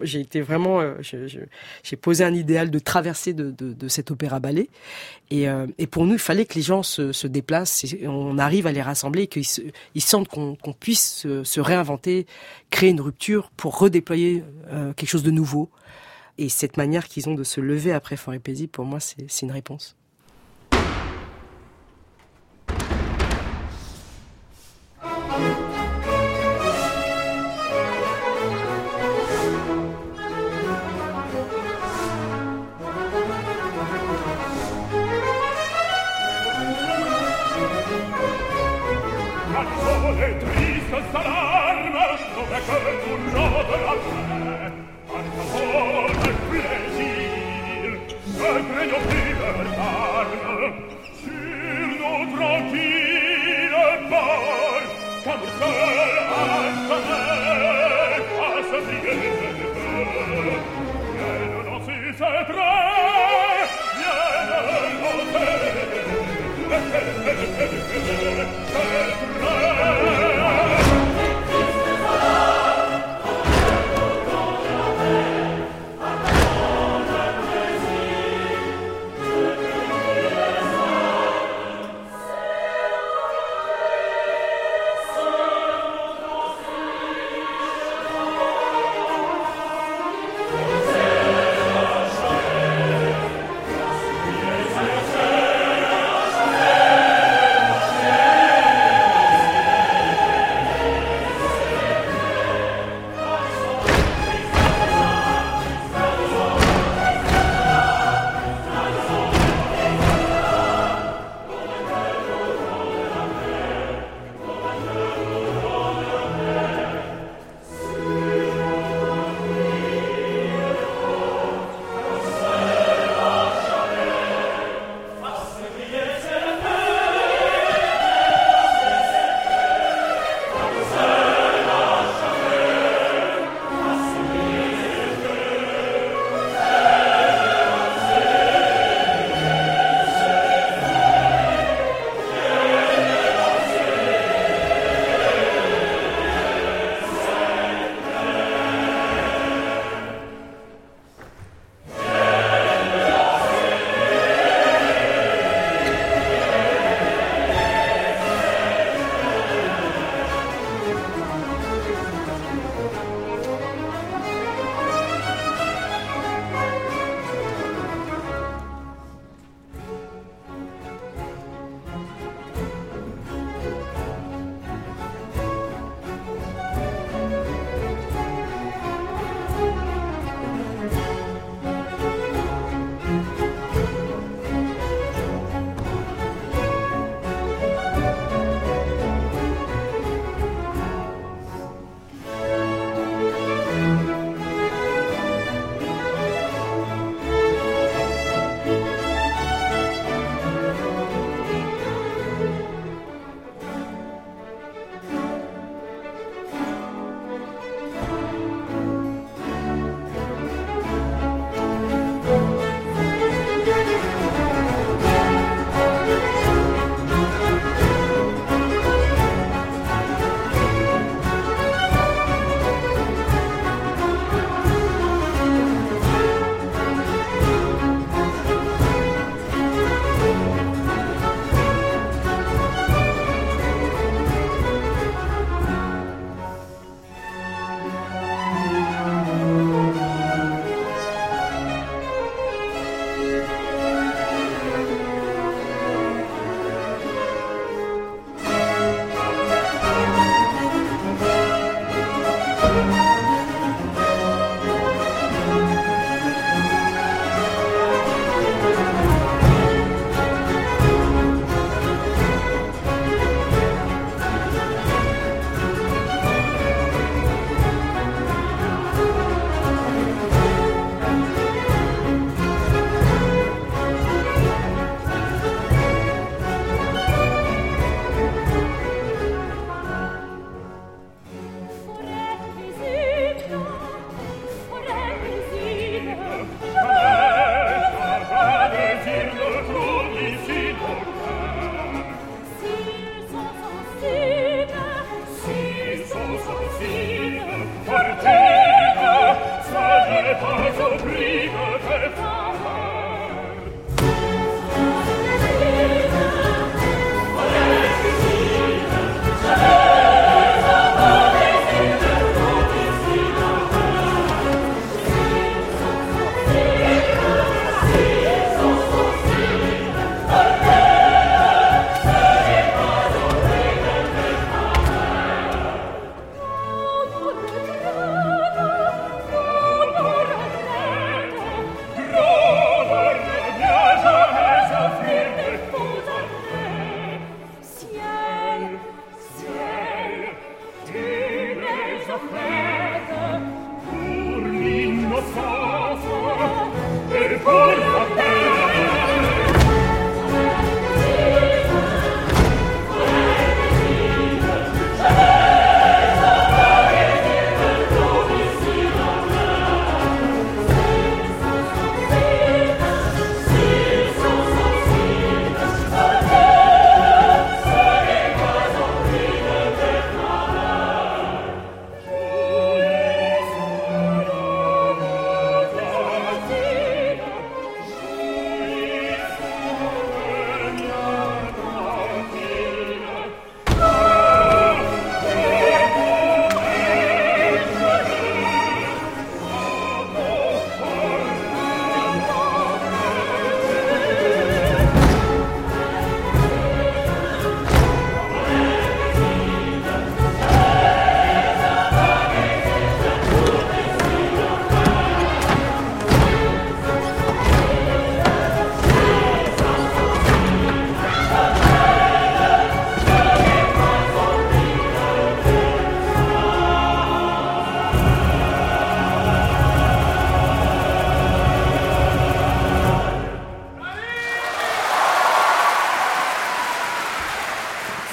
j'ai posé un idéal de traversée de cet opéra-ballet. Et pour nous, il fallait que les gens se déplacent, et on arrive à les rassembler, qu'ils sentent qu'on puisse se réinventer, créer une rupture pour redéployer quelque chose de nouveau. Et cette manière qu'ils ont de se lever après Forêt paisible, pour moi, c'est une réponse.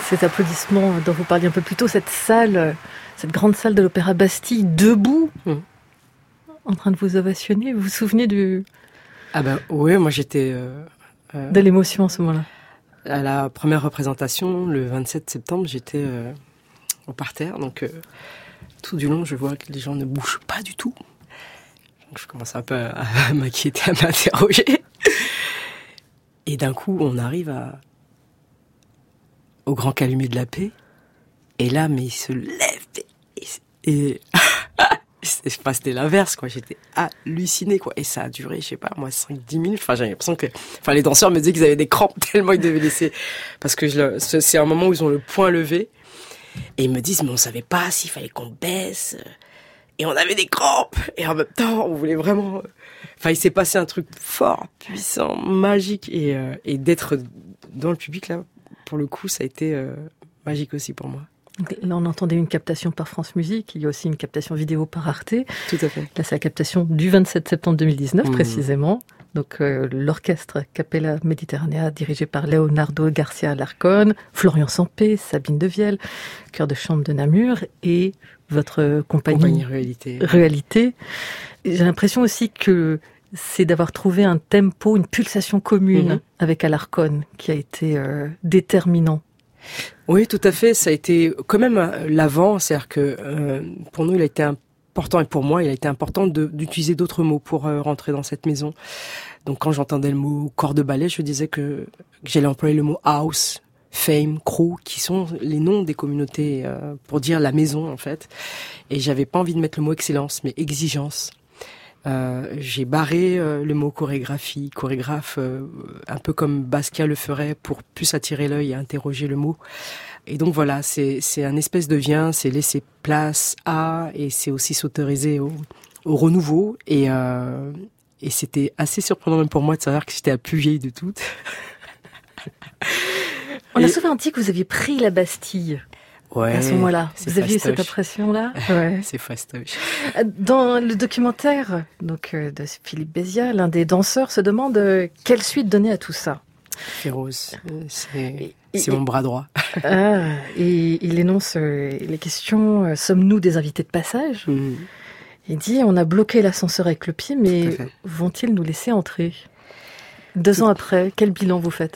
ces applaudissements dont vous parliez un peu plus tôt, cette salle, cette grande salle de l'Opéra Bastille, debout, en train de vous ovationner. Vous vous souvenez Ah ben oui, moi j'étais... de l'émotion à ce moment-là. À la première représentation, le 27 septembre, j'étais au parterre. Donc tout du long, je vois que les gens ne bougent pas du tout. Donc, je commence un peu à m'inquiéter, à m'interroger. Et d'un coup, on arrive au Grand Calumet de la Paix. Et là, mais il se lève et c'était l'inverse, quoi. J'étais hallucinée, quoi. Et ça a duré, je sais pas, moi, 5-10 minutes. Enfin, j'avais l'impression que, les danseurs me disaient qu'ils avaient des crampes tellement ils devaient laisser. Parce que c'est un moment où ils ont le poing levé. Et ils me disent, mais on savait pas s'il fallait qu'on baisse. Et on avait des crampes. Et en même temps, on voulait vraiment... Enfin, il s'est passé un truc fort, puissant, magique. Et d'être dans le public, là, pour le coup, ça a été magique aussi pour moi. Là, on entendait une captation par France Musique. Il y a aussi une captation vidéo par Arte. Tout à fait. Là, c'est la captation du 27 septembre 2019, précisément. Donc, l'orchestre Capella Mediterranea, dirigé par Leonardo Garcia Alarcón, Florian Sampé, Sabine Devielle, chœur de chambre de Namur, et votre compagnie Réalité. J'ai l'impression aussi que c'est d'avoir trouvé un tempo, une pulsation commune avec Alarcón, qui a été déterminant. Oui, tout à fait. Ça a été quand même l'avant. C'est-à-dire que pour nous, il a été important, et pour moi, il a été important d'utiliser d'autres mots pour rentrer dans cette maison. Donc quand j'entendais le mot corps de ballet, je disais que j'allais employer le mot house, fame, crew, qui sont les noms des communautés pour dire la maison, en fait. Et j'avais pas envie de mettre le mot excellence, mais exigence. J'ai barré le mot chorégraphie, chorégraphe, un peu comme Basquiat le ferait pour plus attirer l'œil et interroger le mot. Et donc voilà, c'est un espèce de vient, c'est laisser place à, et c'est aussi s'autoriser au renouveau. Et c'était assez surprenant même pour moi de savoir que j'étais la plus vieille de toutes. On a souvent dit que vous aviez pris la Bastille. Ouais, à ce moment-là, vous aviez fastoche. cette impression-là. Ouais. C'est fastoche. Dans le documentaire de Philippe Béziat, l'un des danseurs se demande quelle suite donner à tout ça. Féroce, c'est mon bras droit. Et il énonce les questions, sommes-nous des invités de passage ? Il dit, on a bloqué l'ascenseur avec le pied, mais vont-ils nous laisser entrer ? 2 ans après, quel bilan vous faites ?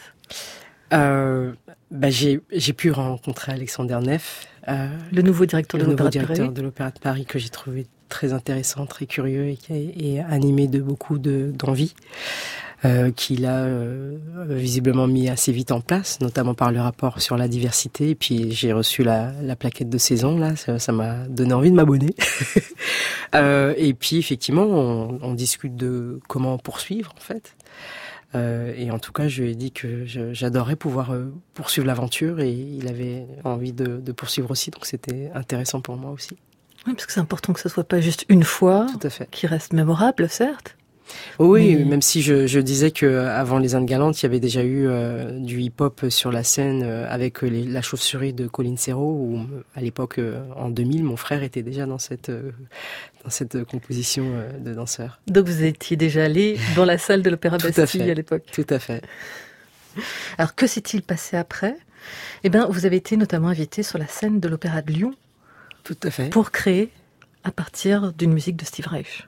J'ai pu rencontrer Alexander Neff, le nouveau directeur de l'Opéra de Paris, que j'ai trouvé très intéressant, très curieux et animé de beaucoup d'envie, qu'il a visiblement mis assez vite en place, notamment par le rapport sur la diversité. Et puis j'ai reçu la plaquette de saison, là, ça m'a donné envie de m'abonner. Et puis effectivement, on discute de comment poursuivre, en fait. Et en tout cas, je lui ai dit que j'adorerais pouvoir poursuivre l'aventure, et il avait envie de poursuivre aussi, donc c'était intéressant pour moi aussi. Oui, parce que c'est important que ce soit pas juste une fois, tout à fait, qui reste mémorable, certes. Oui, mais... même si je disais que avant les Indes galantes, il y avait déjà eu du hip-hop sur la scène avec la chauve-souris de Colin Serrault, où à l'époque, en 2000, mon frère était déjà dans cette composition de danseurs. Donc vous étiez déjà allé dans la salle de l'Opéra Bastille à l'époque. Tout à fait. Alors que s'est-il passé après ? Eh bien, vous avez été notamment invité sur la scène de l'Opéra de Lyon. Tout à fait. Pour créer à partir d'une musique de Steve Reich.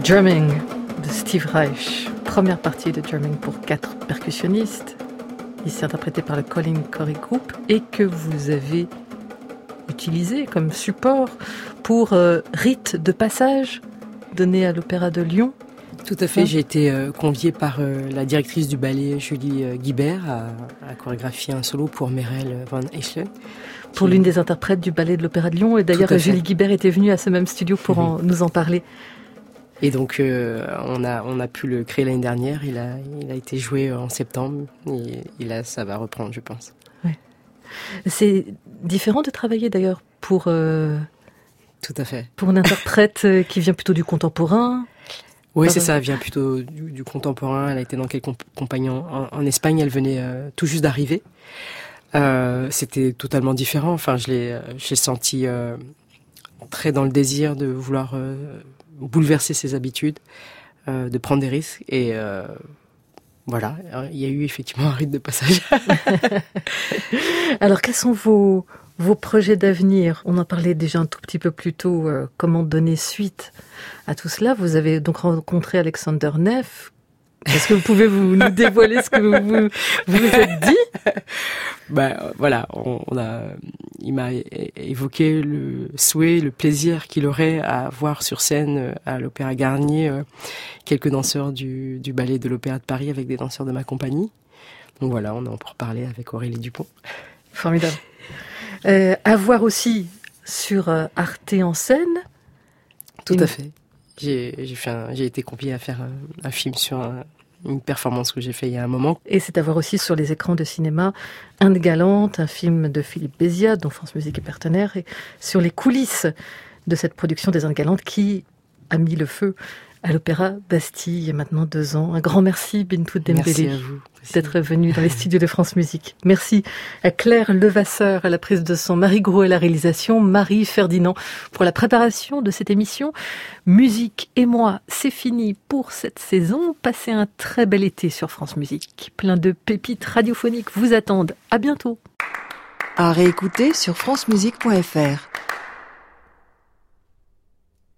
Drumming de Steve Reich, première partie de Drumming pour 4 percussionnistes, ici interprété par le Colin Corey Group, et que vous avez utilisé comme support pour rite de passage donné à l'Opéra de Lyon. Tout à fait, j'ai été conviée par la directrice du ballet Julie Guibert à chorégraphier un solo pour Merel van Eschelen. Pour l'une des interprètes du ballet de l'Opéra de Lyon, et d'ailleurs Julie Guibert était venue à ce même studio pour nous en parler. Et donc on a pu le créer l'année dernière, il a été joué en septembre, et là ça va reprendre je pense. Ouais. C'est différent de travailler d'ailleurs pour... Tout à fait. Pour une interprète qui vient plutôt du contemporain. Oui, c'est ça, elle vient plutôt du contemporain. Elle a été dans quelques compagnies en Espagne, elle venait tout juste d'arriver. C'était totalement différent. Enfin, j'ai senti très dans le désir de vouloir bouleverser ses habitudes, de prendre des risques. Et voilà, il y a eu effectivement un rite de passage. Alors, quels sont vos projets d'avenir? On en parlait déjà un tout petit peu plus tôt. Comment donner suite à tout cela? Vous avez donc rencontré Alexander Neff. Est-ce que vous pouvez nous dévoiler ce que vous vous êtes dit? Voilà, il m'a évoqué le souhait, le plaisir qu'il aurait à voir sur scène à l'Opéra Garnier quelques danseurs du ballet de l'Opéra de Paris avec des danseurs de ma compagnie. Donc voilà, on en pour parler avec Aurélie Dupont. Formidable. À voir aussi sur Arte en scène. Tout à fait. J'ai été conviée à faire un film sur une performance que j'ai fait il y a un moment. Et c'est à voir aussi sur les écrans de cinéma Inde galante, un film de Philippe Béziat, dont France Musique est partenaire, et sur les coulisses de cette production des Indes galantes qui a mis le feu à l'Opéra Bastille il y a maintenant 2 ans. Un grand merci Bintou Dembélé. Merci à vous d'être venue dans les studios de France Musique. Merci à Claire Levasseur à la prise de son, Marie Gros à la réalisation, Marie Ferdinand pour la préparation de cette émission. Musique et moi, c'est fini pour cette saison. Passez un très bel été sur France Musique. Plein de pépites radiophoniques vous attendent. À bientôt. À réécouter sur francemusique.fr.